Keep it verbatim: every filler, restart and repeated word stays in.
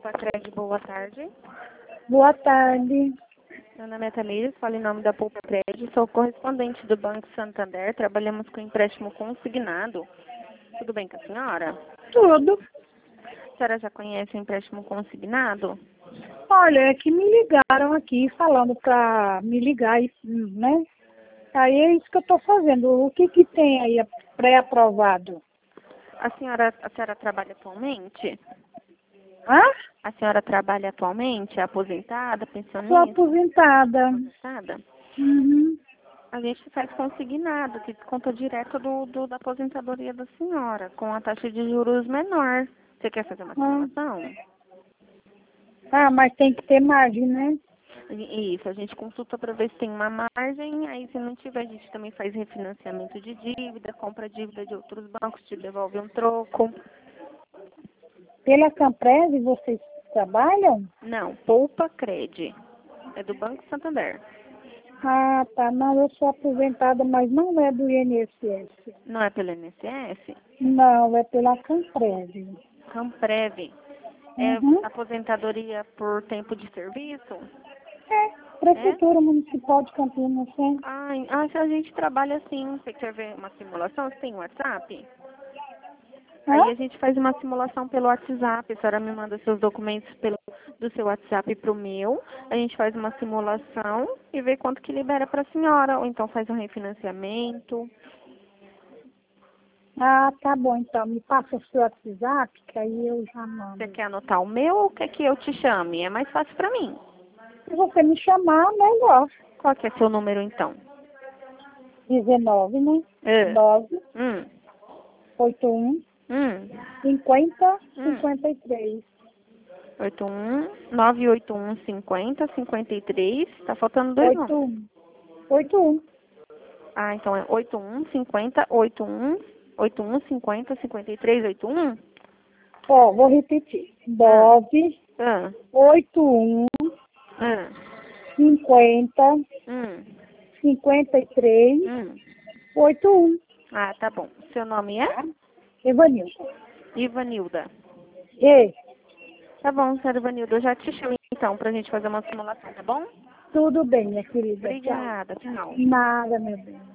Poupa Cred, boa tarde. Boa tarde. Meu nome é Tamires, falo em nome da Poupa Cred, sou correspondente do Banco Santander, trabalhamos com empréstimo consignado. Tudo bem com a senhora? Tudo. A senhora já conhece o empréstimo consignado? Olha, é que me ligaram aqui falando para me ligar, e, né? Aí é isso que eu estou fazendo. O que que tem aí pré-aprovado? A senhora, a senhora trabalha atualmente? Hã? A senhora trabalha atualmente? É aposentada, Sou pensionista? aposentada. Aposentada? Uhum. A gente faz consignado, que conta direto do, do- da aposentadoria da senhora, com a taxa de juros menor. Você quer fazer uma Ah. simulação? Ah, mas tem que ter margem, né? E- Isso, a gente consulta para ver se tem uma margem, aí se não tiver, a gente também faz refinanciamento de dívida, compra dívida de outros bancos, te devolve um troco. Pela Camprese vocês trabalham? Não, Poupa Cred. É do Banco Santander. Ah, tá. Não, eu sou aposentada, mas não é do I N S S. Não é pelo I N S S? Não, é pela Camprese. Camprev. É Uhum. aposentadoria por tempo de serviço? É, É? Prefeitura Municipal de Campinas, né? Ai, ah, se a gente trabalha assim, você quer ver uma simulação? Você tem WhatsApp? Hã? Aí a gente faz uma simulação pelo WhatsApp. A senhora me manda seus documentos pelo, do seu WhatsApp para o meu. A gente faz uma simulação e vê quanto que libera para a senhora. Ou então faz um refinanciamento. Ah, tá bom, então. Me passa o seu WhatsApp, que aí eu já Você mando. quer anotar o meu ou quer que eu te chame? É mais fácil para mim. Se você me chamar, melhor. Qual que é seu número então? dezenove, né? É. nove Hum. oito um Hum. cinquenta Hum. cinquenta e três. oito um nove oito um cinquenta cinquenta e três. Tá faltando dois oito números. um oito um. Ah, então é oito um cinquenta oito um oito um cinquenta cinquenta e três oito um? Ó, vou repetir. Ah, nove ah, oito um ah, cinquenta hum, cinquenta e três hum. oito um. Ah, tá bom. Seu nome é? Tá? Evanilson. Ivanilda. E Tá bom, senhora Ivanilda. Eu já te chamo então pra gente fazer uma simulação, tá bom? tudo bem, minha querida. Tchau. Obrigada. Tchau. Nada, meu bem.